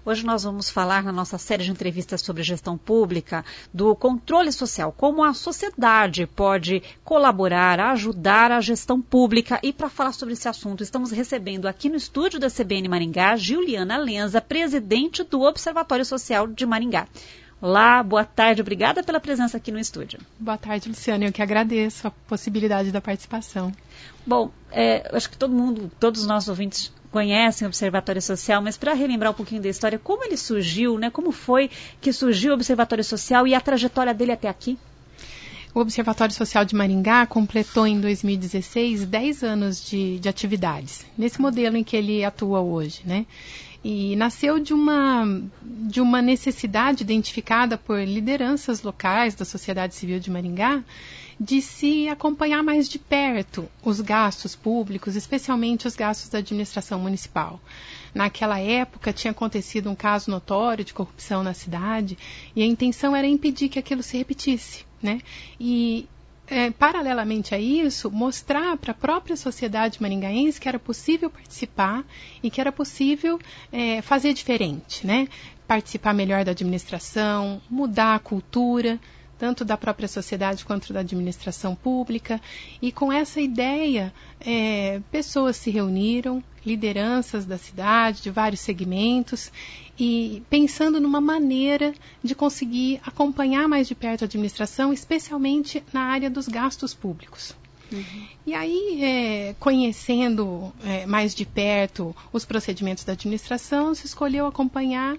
Hoje nós vamos falar na nossa série de entrevistas sobre gestão pública do controle social, como a sociedade pode colaborar, ajudar a gestão pública. E para falar sobre esse assunto, estamos recebendo aqui no estúdio da CBN Maringá, Juliana Lenza, presidente do Observatório Social de Maringá. Olá, boa tarde, obrigada pela presença aqui no estúdio. Boa tarde, Luciana, eu que agradeço a possibilidade da participação. Bom, acho que todos os nossos ouvintes conhecem o Observatório Social, mas para relembrar um pouquinho da história, como ele surgiu, né? Como foi que surgiu o Observatório Social e a trajetória dele até aqui? O Observatório Social de Maringá completou em 2016 10 anos de atividades, nesse modelo em que ele atua hoje, né? E nasceu de uma necessidade identificada por lideranças locais da sociedade civil de Maringá de se acompanhar mais de perto os gastos públicos, especialmente os gastos da administração municipal. Naquela época tinha acontecido um caso notório de corrupção na cidade e a intenção era impedir que aquilo se repetisse, né? E paralelamente a isso, mostrar para a própria sociedade maringaense que era possível participar e que era possível fazer diferente, né? Participar melhor da administração, mudar a cultura, tanto da própria sociedade quanto da administração pública. E com essa ideia, pessoas se reuniram, lideranças da cidade, de vários segmentos, e pensando numa maneira de conseguir acompanhar mais de perto a administração, especialmente na área dos gastos públicos. Uhum. E aí, conhecendo mais de perto os procedimentos da administração, se escolheu acompanhar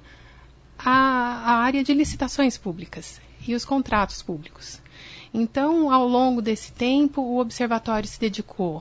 a área de licitações públicas e os contratos públicos. Então, ao longo desse tempo, o observatório se dedicou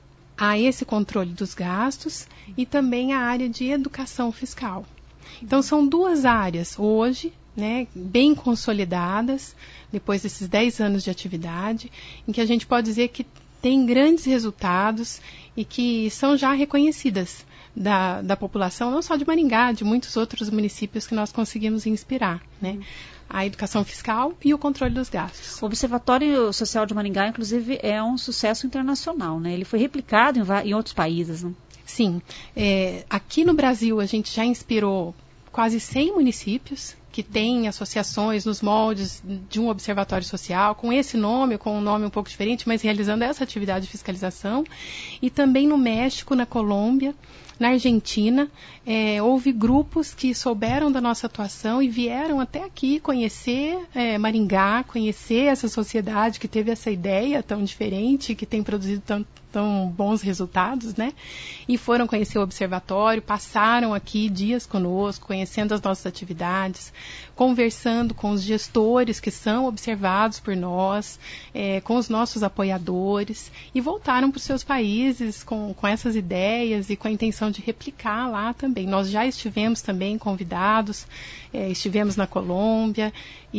a esse controle dos gastos e também à área de educação fiscal. Então, são duas áreas hoje, né, bem consolidadas, depois desses 10 anos de atividade, em que a gente pode dizer que tem grandes resultados e que são já reconhecidas da população, não só de Maringá, de muitos outros municípios que nós conseguimos inspirar, né? A educação fiscal e o controle dos gastos. O Observatório Social de Maringá, inclusive, é um sucesso internacional, né? Ele foi replicado em outros países, né? Sim. Aqui no Brasil, a gente já inspirou quase 100 municípios que têm associações nos moldes de um observatório social, com esse nome, com um nome um pouco diferente, mas realizando essa atividade de fiscalização. E também no México, na Colômbia, na Argentina, houve grupos que souberam da nossa atuação e vieram até aqui conhecer Maringá, conhecer essa sociedade que teve essa ideia tão diferente, que tem produzido tão bons resultados, né? E foram conhecer o observatório, passaram aqui dias conosco, conhecendo as nossas atividades, conversando com os gestores que são observados por nós, com os nossos apoiadores, e voltaram para os seus países com essas ideias e com a intenção de replicar lá também. Nós já estivemos também convidados, estivemos na Colômbia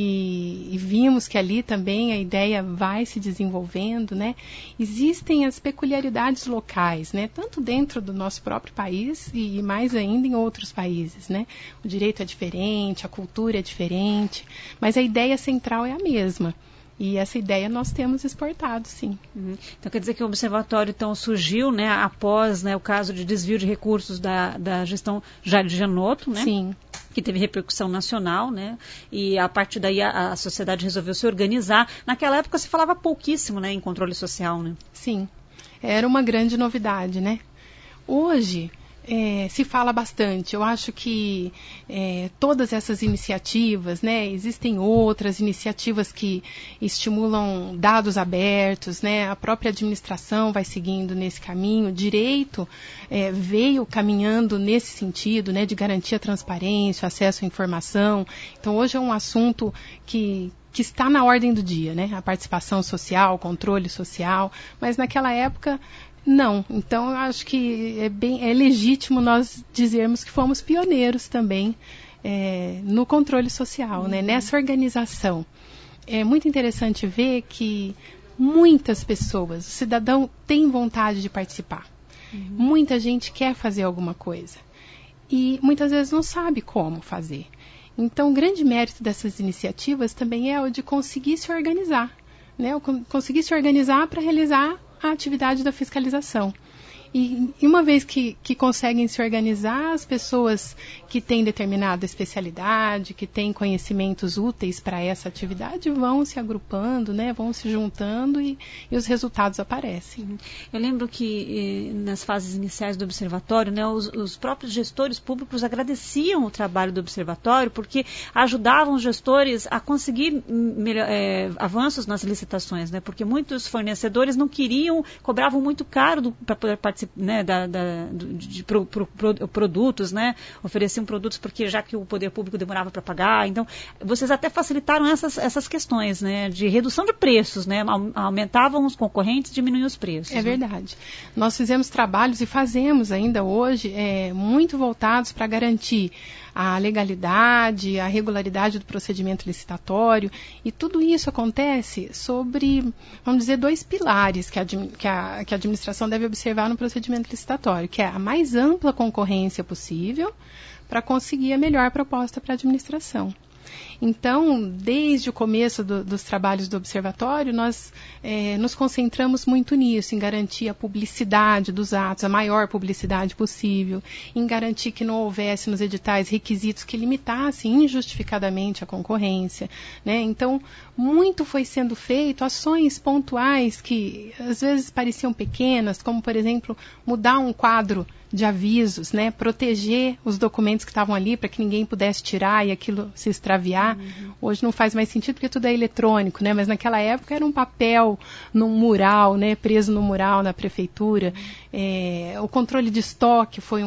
e vimos que ali também a ideia vai se desenvolvendo, né? Existem as peculiaridades locais, né? Tanto dentro do nosso próprio país e mais ainda em outros países, né? O direito é diferente, a cultura é diferente, mas a ideia central é a mesma. E essa ideia nós temos exportado, sim. Uhum. Então quer dizer que o observatório surgiu, né, após, né, o caso de desvio de recursos da gestão Jair Gianotto, né? Sim. Que teve repercussão nacional, né? E a partir daí a sociedade resolveu se organizar. Naquela época se falava pouquíssimo, né, em controle social, né? Sim, era uma grande novidade, né? Hoje se fala bastante. Eu acho que todas essas iniciativas, né, existem outras iniciativas que estimulam dados abertos, né, a própria administração vai seguindo nesse caminho, o direito veio caminhando nesse sentido, né, de garantir a transparência, acesso à informação. Então, hoje é um assunto que está na ordem do dia, né, a participação social, o controle social, mas naquela época não. Então, eu acho que é legítimo nós dizermos que fomos pioneiros também no controle social, né? Nessa organização. É muito interessante ver que muitas pessoas, o cidadão tem vontade de participar. Muita gente quer fazer alguma coisa. E muitas vezes não sabe como fazer. Então, o grande mérito dessas iniciativas também é o de conseguir se organizar, né? Conseguir se organizar para realizar a atividade da fiscalização. E uma vez que conseguem se organizar, as pessoas que têm determinada especialidade, que têm conhecimentos úteis para essa atividade, vão se agrupando, né, vão se juntando e os resultados aparecem. Eu lembro que nas fases iniciais do observatório, né, os próprios gestores públicos agradeciam o trabalho do observatório porque ajudavam os gestores a conseguir avanços nas licitações, né, porque muitos fornecedores não queriam, cobravam muito caro para poder participar, né, de produtos, né, ofereciam produtos porque já que o poder público demorava para pagar. Então, vocês até facilitaram essas questões, né, de redução de preços, né, aumentavam os concorrentes, diminuíam os preços. É verdade. Nós fizemos trabalhos e fazemos ainda hoje muito voltados para garantir a legalidade, a regularidade do procedimento licitatório, e tudo isso acontece sobre, vamos dizer, 2 pilares que a administração deve observar no procedimento licitatório, que é a mais ampla concorrência possível para conseguir a melhor proposta para a administração. Então, desde o começo dos trabalhos do observatório, nós nos concentramos muito nisso, em garantir a publicidade dos atos, a maior publicidade possível, em garantir que não houvesse nos editais requisitos que limitassem injustificadamente a concorrência, né? Então, muito foi sendo feito, ações pontuais que às vezes pareciam pequenas, como, por exemplo, mudar um quadro de avisos, né, proteger os documentos que estavam ali para que ninguém pudesse tirar e aquilo se extraviar. Hoje não faz mais sentido porque tudo é eletrônico, né, mas naquela época era um papel num mural, né, preso no mural na prefeitura. O controle de estoque foi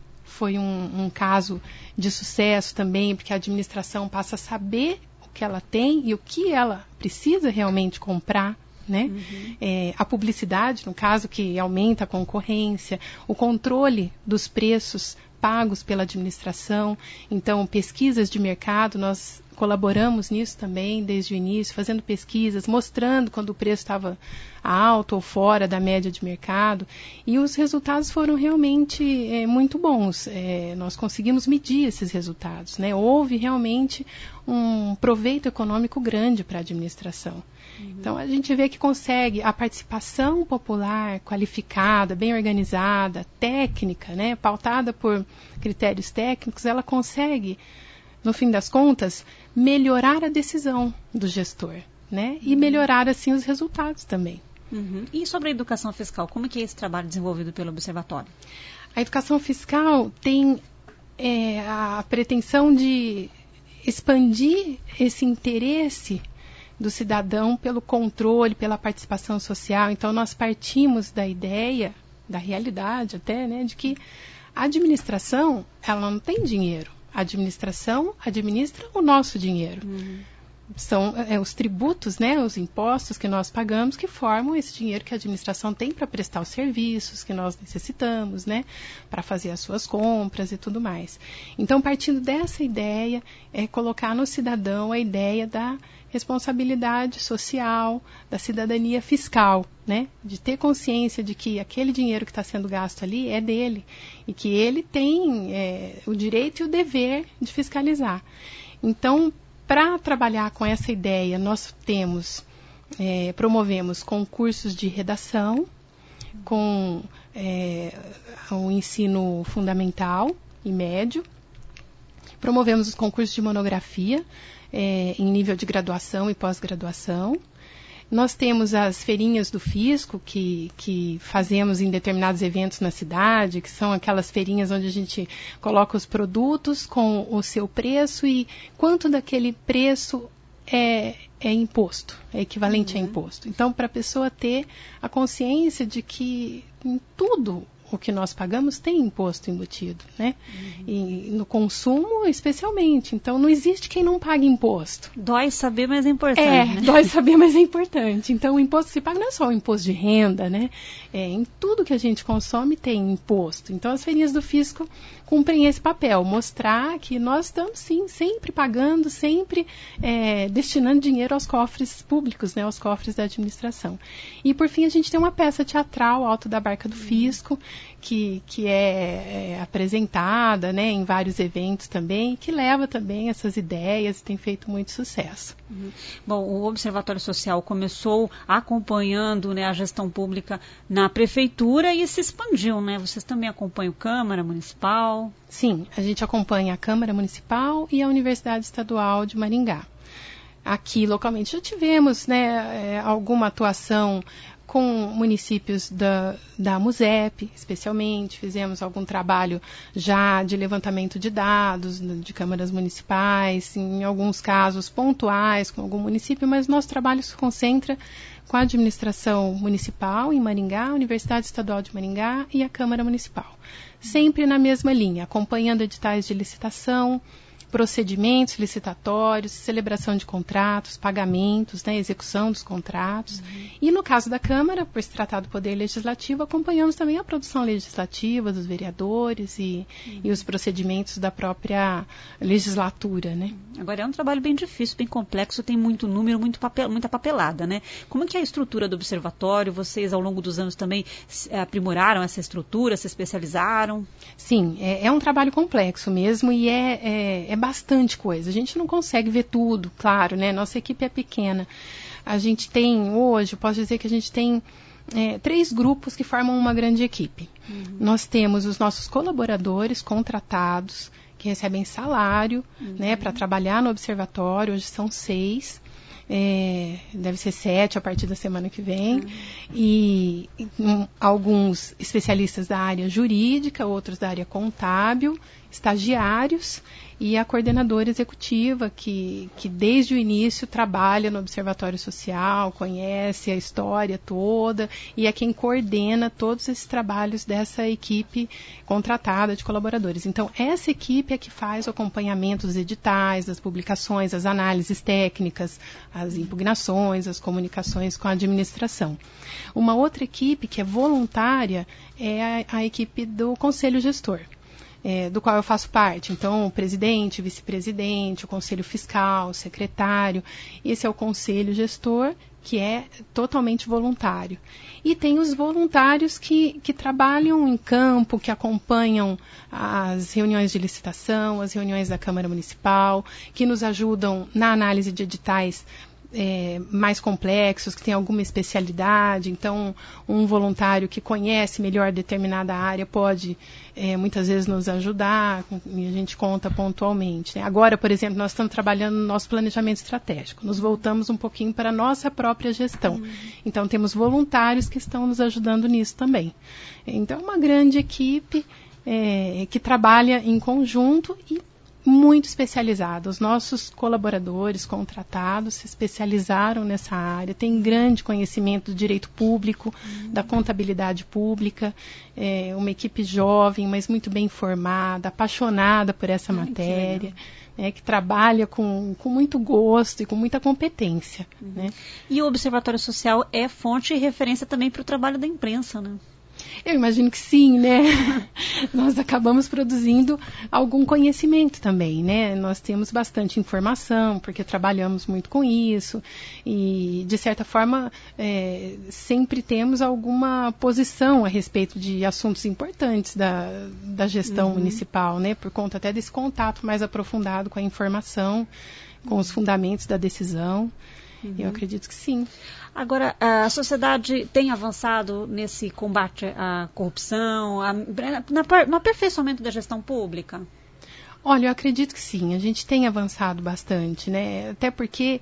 um caso de sucesso também, porque a administração passa a saber o que ela tem e o que ela precisa realmente comprar, né? A publicidade, no caso, que aumenta a concorrência, o controle dos preços pagos pela administração, então pesquisas de mercado, nós colaboramos nisso também desde o início, fazendo pesquisas, mostrando quando o preço estava alto ou fora da média de mercado, e os resultados foram realmente muito bons. Nós conseguimos medir esses resultados, né? Houve realmente um proveito econômico grande para a administração. Então, a gente vê que consegue a participação popular qualificada, bem organizada, técnica, né, pautada por critérios técnicos, ela consegue, no fim das contas, melhorar a decisão do gestor, né, e melhorar, assim, os resultados também. E sobre a educação fiscal, como é que é esse trabalho desenvolvido pelo Observatório? A educação fiscal tem a pretensão de expandir esse interesse do cidadão pelo controle, pela participação social. Então, nós partimos da ideia, da realidade até, né, de que a administração, ela não tem dinheiro. A administração administra o nosso dinheiro. São os tributos, né, os impostos que nós pagamos que formam esse dinheiro que a administração tem para prestar os serviços que nós necessitamos, né, para fazer as suas compras e tudo mais. Então, partindo dessa ideia, colocar no cidadão a ideia da responsabilidade social, da cidadania fiscal, né, de ter consciência de que aquele dinheiro que está sendo gasto ali é dele e que ele tem o direito e o dever de fiscalizar. Então, para trabalhar com essa ideia, nós promovemos concursos de redação com o ensino fundamental e médio. Promovemos os concursos de monografia em nível de graduação e pós-graduação. Nós temos as feirinhas do fisco que fazemos em determinados eventos na cidade, que são aquelas feirinhas onde a gente coloca os produtos com o seu preço e quanto daquele preço é imposto, é equivalente a imposto. Então, para a pessoa ter a consciência de que em tudo o que nós pagamos tem imposto embutido, né? E no consumo, especialmente. Então, não existe quem não pague imposto. Dói saber, mas é importante. Né? Dói saber, mas é importante. Então, o imposto que se paga não é só o imposto de renda, né? Em tudo que a gente consome tem imposto. Então, as feirinhas do fisco cumprem esse papel, mostrar que nós estamos, sim, sempre pagando, sempre destinando dinheiro aos cofres públicos, né? Aos cofres da administração. E, por fim, a gente tem uma peça teatral, Alto da Barca do Fisco, que é apresentada, né, em vários eventos também, que leva também essas ideias e tem feito muito sucesso. Bom, o Observatório Social começou acompanhando, né, a gestão pública na prefeitura e se expandiu, né? Vocês também acompanham Câmara Municipal? Sim, a gente acompanha a Câmara Municipal e a Universidade Estadual de Maringá. Aqui, localmente, já tivemos, né, alguma atuação com municípios da MUSEP, especialmente. Fizemos algum trabalho já de levantamento de dados de câmaras municipais, em alguns casos pontuais com algum município, mas nosso trabalho se concentra com a administração municipal em Maringá, a Universidade Estadual de Maringá e a Câmara Municipal. Sempre na mesma linha, acompanhando editais de licitação, procedimentos licitatórios, celebração de contratos, pagamentos, né, execução dos contratos. E no caso da Câmara, por se tratar do Poder Legislativo, acompanhamos também a produção legislativa dos vereadores e os procedimentos da própria legislatura, né? Agora, é um trabalho bem difícil, bem complexo, tem muito número, muita papelada, né? Como é que é a estrutura do observatório? Vocês, ao longo dos anos, também aprimoraram essa estrutura, se especializaram? Sim, é um trabalho complexo mesmo e é bastante coisa. A gente não consegue ver tudo, claro, né? Nossa equipe é pequena. A gente tem, hoje, eu posso dizer que a gente tem 3 grupos que formam uma grande equipe. Nós temos os nossos colaboradores contratados, que recebem salário, né, para trabalhar no observatório. Hoje são 6. Deve ser 7 a partir da semana que vem, e alguns especialistas da área jurídica, outros da área contábil, estagiários e a coordenadora executiva que desde o início trabalha no Observatório Social, conhece a história toda e é quem coordena todos esses trabalhos dessa equipe contratada de colaboradores. Então, essa equipe é que faz o acompanhamento dos editais, das publicações, as análises técnicas, as impugnações, as comunicações com a administração. Uma outra equipe que é voluntária é a equipe do Conselho Gestor, do qual eu faço parte. Então, o presidente, vice-presidente, o conselho fiscal, o secretário. Esse é o conselho gestor, que é totalmente voluntário. E tem os voluntários que trabalham em campo, que acompanham as reuniões de licitação, as reuniões da Câmara Municipal, que nos ajudam na análise de editais mais complexos, que tem alguma especialidade. Então, um voluntário que conhece melhor determinada área pode muitas vezes nos ajudar, e a gente conta pontualmente, né? Agora, por exemplo, nós estamos trabalhando no nosso planejamento estratégico, nos voltamos um pouquinho para a nossa própria gestão. Então, temos voluntários que estão nos ajudando nisso também. Então, é uma grande equipe que trabalha em conjunto e muito especializada. Os nossos colaboradores contratados se especializaram nessa área, têm grande conhecimento do direito público, da contabilidade pública, uma equipe jovem, mas muito bem formada, apaixonada por essa matéria, que trabalha com muito gosto e com muita competência. Né? E o Observatório Social é fonte e referência também para o trabalho da imprensa, né? Eu imagino que sim, né? Nós acabamos produzindo algum conhecimento também, né? Nós temos bastante informação, porque trabalhamos muito com isso e, de certa forma, sempre temos alguma posição a respeito de assuntos importantes da gestão municipal, né? Por conta até desse contato mais aprofundado com a informação, com os fundamentos da decisão. Eu acredito que sim. Agora, a sociedade tem avançado nesse combate à corrupção, no aperfeiçoamento da gestão pública? Olha, eu acredito que sim, a gente tem avançado bastante, né? Até porque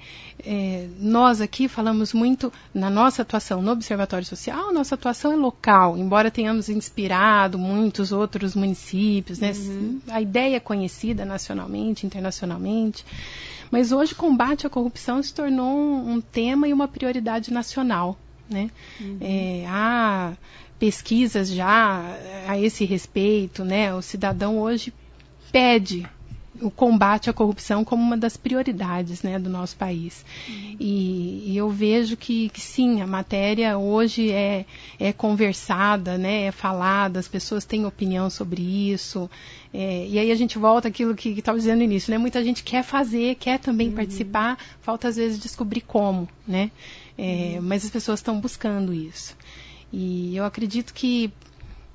nós aqui falamos muito na nossa atuação no Observatório Social, nossa atuação é local, embora tenhamos inspirado muitos outros municípios, né? A ideia é conhecida nacionalmente, internacionalmente, mas hoje o combate à corrupção se tornou um tema e uma prioridade nacional, né? Há pesquisas já a esse respeito, né? O cidadão hoje pede o combate à corrupção como uma das prioridades, né, do nosso país. E eu vejo que sim, a matéria hoje é conversada, né, é falada, as pessoas têm opinião sobre isso. E aí a gente volta àquilo que estava dizendo no início, né? Muita gente quer fazer, quer também participar, falta às vezes descobrir como, né? Mas as pessoas estão buscando isso. E eu acredito que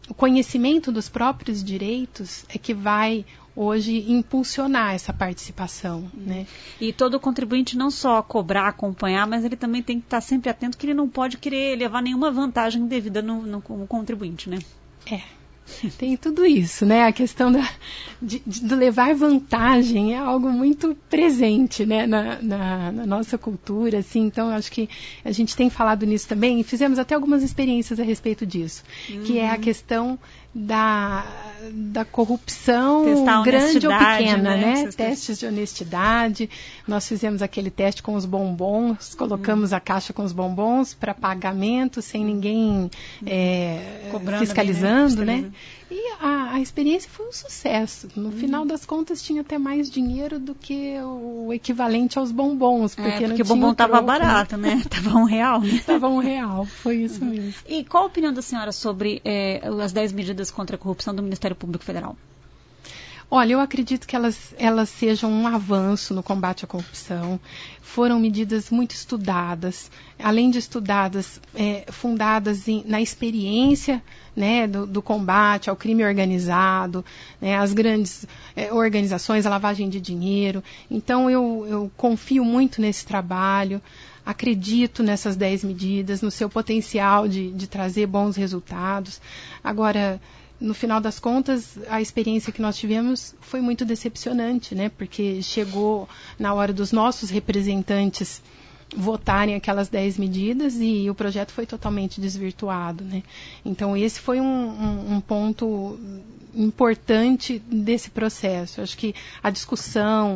o conhecimento dos próprios direitos é que vai hoje impulsionar essa participação, né? E todo contribuinte não só cobrar, acompanhar, mas ele também tem que estar sempre atento que ele não pode querer levar nenhuma vantagem devida como contribuinte, né? Tem tudo isso, né? A questão de levar vantagem é algo muito presente, né? na nossa cultura, assim. Então, eu acho que a gente tem falado nisso também e fizemos até algumas experiências a respeito disso, que é a questão da corrupção grande ou pequena, né? Testes de honestidade. Nós fizemos aquele teste com os bombons, colocamos a caixa com os bombons para pagamento, sem ninguém fiscalizando, né? E a experiência foi um sucesso. No final das contas, tinha até mais dinheiro do que o equivalente aos bombons. Porque o bombom estava barato, né? Estava R$1, né? Estava R$1, foi isso mesmo. E qual a opinião da senhora sobre as 10 medidas contra a corrupção do Ministério Público Federal? Olha, eu acredito que elas sejam um avanço no combate à corrupção. Foram medidas muito estudadas, além de estudadas, fundadas na experiência, né, do combate ao crime organizado, né, as grandes organizações, a lavagem de dinheiro. Então, eu confio muito nesse trabalho. Acredito nessas 10 medidas, no seu potencial de trazer bons resultados. Agora, no final das contas, a experiência que nós tivemos foi muito decepcionante, né? Porque chegou na hora dos nossos representantes votarem aquelas 10 medidas e o projeto foi totalmente desvirtuado, né? Então, esse foi um ponto importante desse processo. Acho que a discussão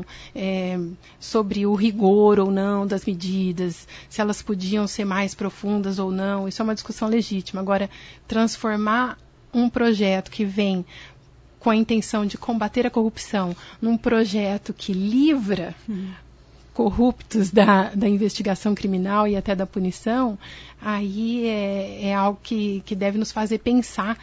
sobre o rigor ou não das medidas, se elas podiam ser mais profundas ou não, isso é uma discussão legítima. Agora, transformar um projeto que vem com a intenção de combater a corrupção num projeto que livra corruptos da investigação criminal e até da punição, aí é algo que deve nos fazer pensar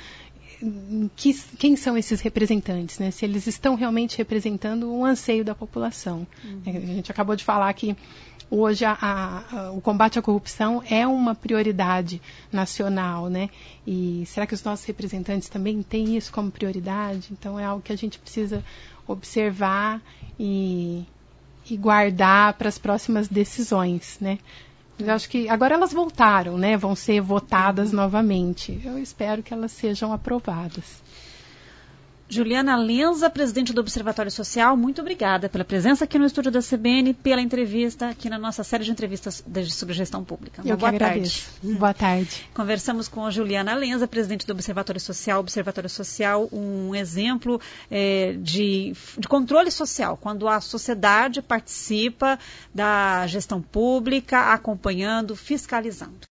quem são esses representantes, né? Se eles estão realmente representando um anseio da população. A gente acabou de falar que hoje o combate à corrupção é uma prioridade nacional, né? E será que os nossos representantes também têm isso como prioridade? Então é algo que a gente precisa observar e guardar para as próximas decisões, né? Eu acho que agora elas voltaram, né? Vão ser votadas novamente. Eu espero que elas sejam aprovadas. Juliana Lenza, presidente do Observatório Social, muito obrigada pela presença aqui no estúdio da CBN, pela entrevista aqui na nossa série de entrevistas sobre gestão pública. Eu que agradeço. Boa tarde. Conversamos com a Juliana Lenza, presidente do Observatório Social, um exemplo de controle social, quando a sociedade participa da gestão pública, acompanhando, fiscalizando.